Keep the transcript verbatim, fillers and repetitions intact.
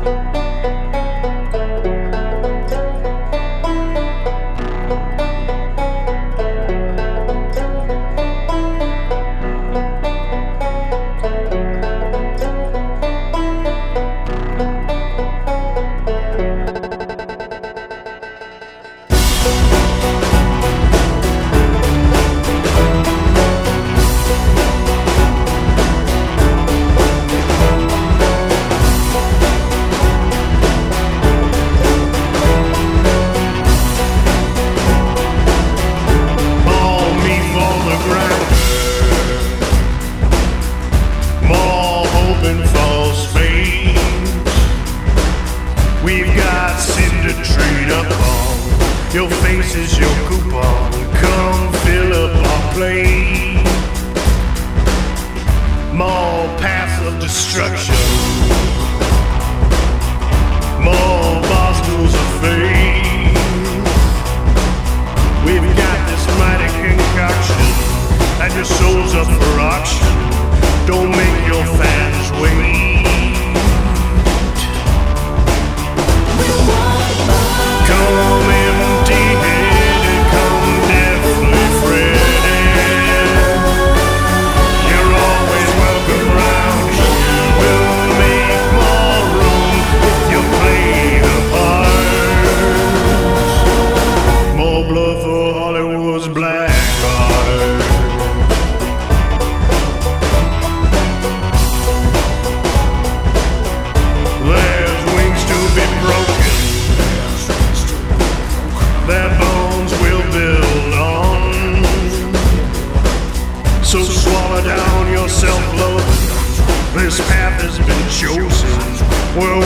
Your face is your coupon. Come fill up our plate. More paths of destruction. More barstools of fate. We've got this mighty concoction, and your soul's up for auction. Don't make your fans wait. Come empty-headed, come deathly fretted. You're always welcome round here. We'll make more room if you play the part. More blood for Hollywood's black heart. There's wings to be broken. Their bones will build on. So swallow down your self-love. This path has been chosen. We're